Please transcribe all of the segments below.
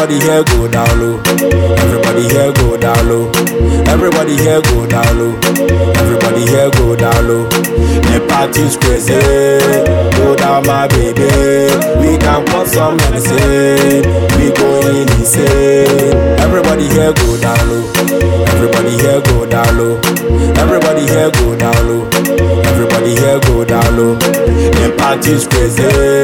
Everybody here go down low. Everybody here go down low. Everybody here go down low. Everybody here go down low. The party's crazy. Go down my baby. We can pop some medicine. We going insane. Everybody here go down low. Everybody here go down low. Everybody here go down low. Everybody here go down low. The party's crazy.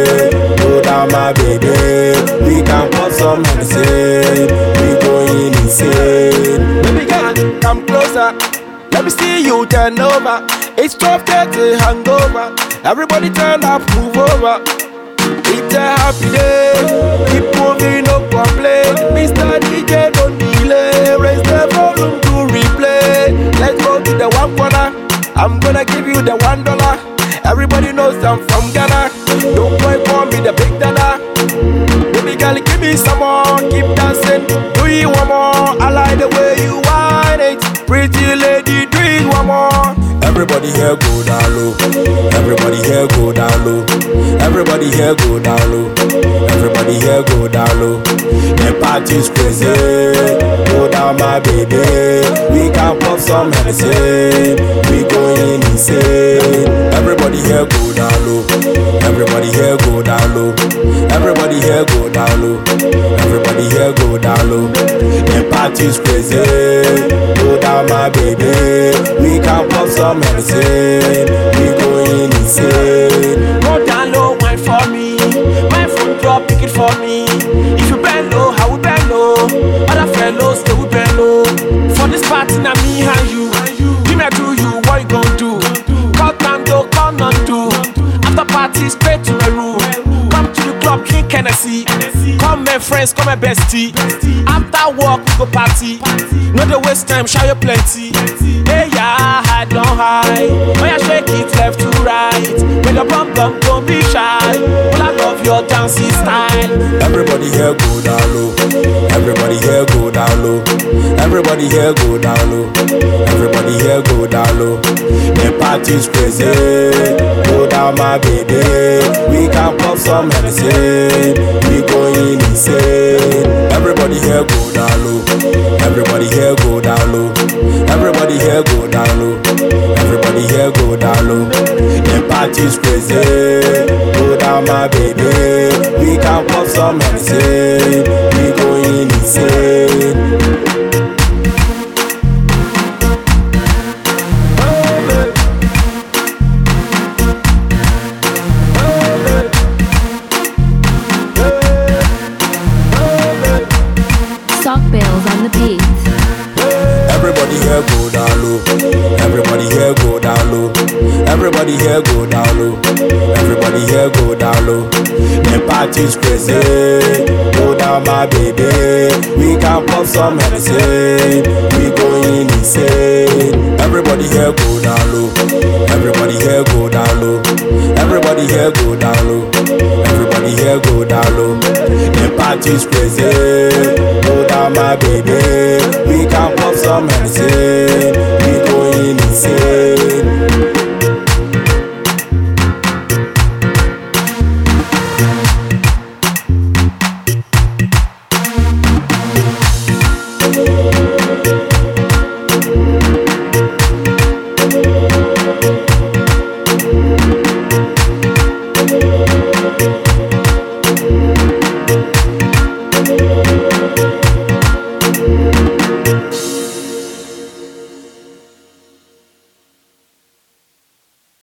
Go down my baby. We can pop some medicine. We going insane. Baby girl, come closer. Let me see you turn over. It's 12:30 hangover. Everybody turn up, move over. It's a happy day. Keep moving, no complain. Mr. DJ, don't delay. Raise the volume to replay. Let's go to the one corner. I'm gonna give you the $1. Everybody knows I'm from Ghana. Don't boy call me the big dada. Baby girl, give me some more. Keep dancing, do you one more? I like the way you whine it. Pretty lady, do it one more. Everybody here go down low. Everybody here go down low. Everybody here go down low. Everybody here go down low. The party's crazy. Go down my baby. We can pop some medicine. We going insane. Everybody here go down low. Everybody here go down low. Everybody here go down low. Everybody here go down low. The party's crazy. Go down my baby. We can pop some medicine. We going insane. Go down low, wine for me. My phone drop, pick it for me. If you bend low, how we bend low. Other fellows, they will bend low. For this party, now me and you. Give me do you, what you gon' do? Call time, don't call none do. After party, straight to my room. Come to the club, drink Hennessy. Come my friends, come my bestie. After work, we go party. No the waste time, show you plenty. Hey yeah, hide don't hide. When you shake it left to right. When your bum bum, don't be shy. Well, I love your dancing style. Everybody here go down low. Everybody here go down low. Everybody here go down low. Everybody here go down low. The party's crazy. Go down my baby. We can pop some medicine. We going insane. Everybody here go down low. Everybody here go down low. Everybody here go down low. Everybody here go down low. The party's crazy. Go down my baby. We can pop some medicine. We going insane. Sock Bills on the beat. Everybody here go down low. Everybody here go down low. Everybody here go down low. Everybody here go down low. The party's crazy. Go down my baby. We can pop some medicine. We going insane. Everybody here go down low. Everybody here go down low. Everybody here go down low. Everybody here go down low. The party's crazy. Go down my baby. We can pop some medicine. We going insane.